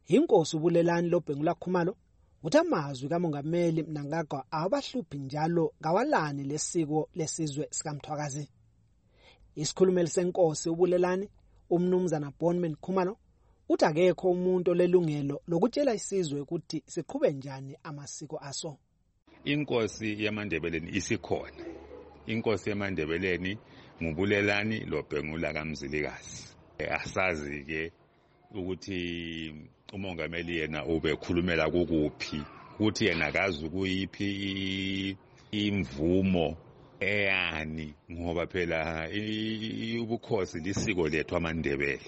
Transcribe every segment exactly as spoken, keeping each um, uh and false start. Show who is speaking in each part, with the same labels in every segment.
Speaker 1: Inkosi uBulelani Lobhengula Khumalo uthi amazwi kaMongameli Mnangagwa abahluphi njalo ngawalani lesiko lesizwe sikaMthwakazi. Isikhulumeli senkosi uBulelani uMnumzana Bonman Khumalo uthi akekho umuntu olelungelo lokutshela isizwe ukuthi siqhube njani amasiko aso.
Speaker 2: Inkosi yamaNdebeleni isikhona. Inkosi yamaNdebeleni nguBulelani Lobhengula kaMzilikazi. Asazi ke ukuthi umongameli yena ubekhulumela kukuphi, ukuthi yena akazi kuyiphi imvumo eyani, ngoba phela ubukhosi lisiko lethu amaNdebele.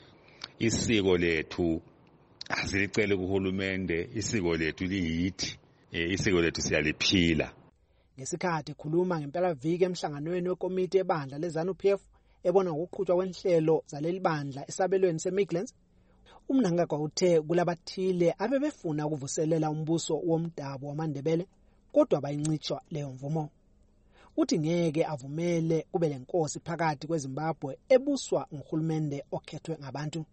Speaker 2: Isiko lethu asilicele kuhulumende, isiko lethu liyithi, isiko lethu siyaliphila.
Speaker 1: Ngesikhathi ekhuluma ngempela viki emhlanganweni wekomiti ebandla leZANU P F ebona ngokuqhutshwa kwenhlelo zaleli bandla esabelweni seMidlands, uMnangagwa uthe kulabathile abebefuna ukuvuselela umbuso womdabu wamaNdebele kodwa bayincitshwa leyo mvumo. Uthi ngeke avumele kube lenkosi phakathi kweZimbabwe ebuswa nguhulumende okhethwe ngabantu.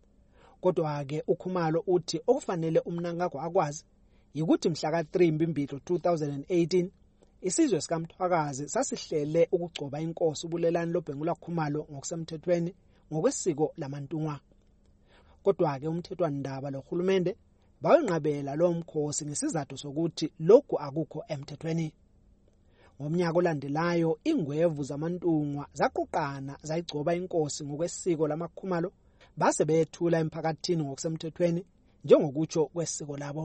Speaker 1: Kodwa ke uKhumalo uthi okufanele uMnangagwa akwazi ukuthi mhla ka three Mbimbidlo two thousand eighteen isizwe sikaMthwakazi sasihlele ukugcoba inkosi uBulelani Lobhengula Khumalo ngokusemthethweni ngokwesiko lamantunga. Kodwa ke umthethwandaba lohulumende bawenqabela lo mkhosi ngesizathu sokuthi lokhu akukho emthethweni. Ngomnyaka olandelayo ingwevu zamantungwa zaqoqana zayigcoba inkosi ngokwesiko lamaKhumalo base bethula emphakathini ngokusemthethweni njengokutsho kwesiko labo.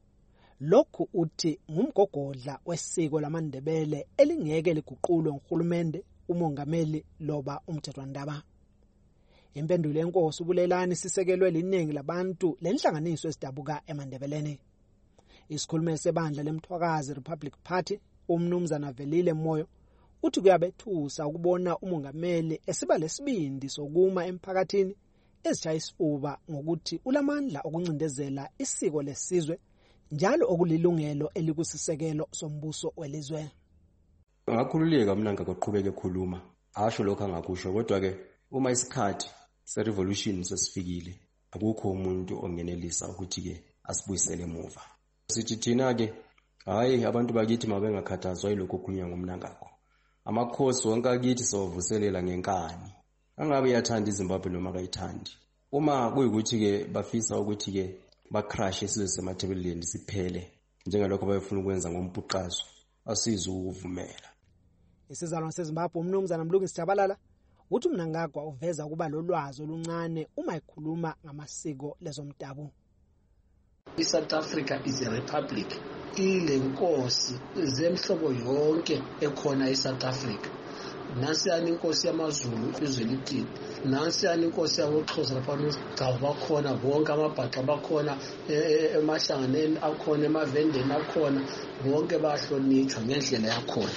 Speaker 1: Lokhu uthi ngumgogodla wesiko lamaNdebele elingeke liguqulwe nguhulumende, umongameli loba umthethwandaba. Impendulo yenkosi uBulelani sisekelwe liningi labantu lenhlanganiso esidabuka eMandebeleni. Isikhulumeli sebandla leMthwakazi Republic Party uMnumzana Velile Moyo uthi kuyabethusa ukubona umongameli esiba lesibindi sokuma emphakathini ezishaya isifuba ngokuthi ulamandla okuncindezela isiko lesizwe njalo okulilungelo elikusisekelo sombuso welizwe.
Speaker 3: Ngakhululeka Mnangagwa qoqhubeka ekhuluma asho lokho angakusho, kodwa ke uma isikhathi se-revolution sesifikile akukho umuntu ongenelisa ukuthi ke asibuyisele emuva. Sithi thina ke hayi abantu bakithi mabengakhathazwa yilokho okukhulunywa nguMnangagwa. Amakhosi wonke akithi sovuselela ngenkani. Angabe yathanda iZimbabwe noma akayithandi. Uma kuyikuthi ke bafisa ukuthi ke bacrash isizwe semathebeleni siphele njengalokho bayefuna ukwenza ngompuqazo, asiza ukuvumela.
Speaker 1: Isizalwane seZimbabwe uMnumzana Mlungisi Jabalala uthi uMnangagwa uveza kuba lolwazi oluncane uma ekhuluma ngamasiko lezomdabu.
Speaker 4: South Africa is a republic. Ile nkosi zemhlobo yonke ekhona eSouth Africa. Nansi yani inkosi yamaZulu izwe lithi, nansi yani inkosi yaboXhosa lapha uGcawu bakhona, bonke amabhaxa bakhona, emahlanganeni akhona, emavendeni akhona, bonke bahlonitshwa ngendlela yakhona.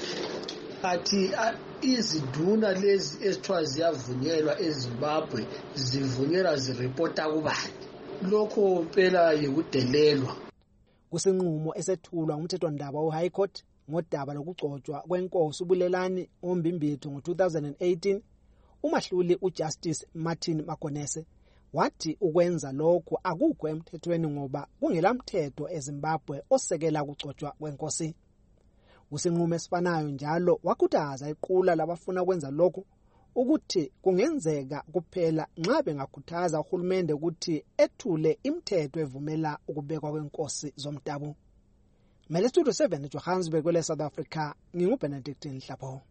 Speaker 4: Athi iziduna lezi ezithiwa ziyavunyelwa eZimbabwe zivunyelwa zirepota kubani. Lokho phela yikudelelwa.
Speaker 1: Kusinqumo esethulwa umthethwandaba weHigh Court ngodaba lokugcotshwa kwenkosi uBulelani ngoMbimbidlo ngo two thousand eighteen, umahluli uJustice Martin Makonese wathi ukwenza lokho akukho emthethweni ngoba kungelamthetho eZimbabwe osekela ukugcotshwa kwenkosi. Kusinqumo esifanayo njalo wakhuthaza iqula labafuna ukwenza lokho ukuthi kungenzeka kuphela nxa bengakhuthaza uhulumende ukuthi ethule imithetho evumela ukubekwa kwenkosi zomdabu. Mele Studio seven eJohannesburg, South Africa, nginguBenedict Nhlapho.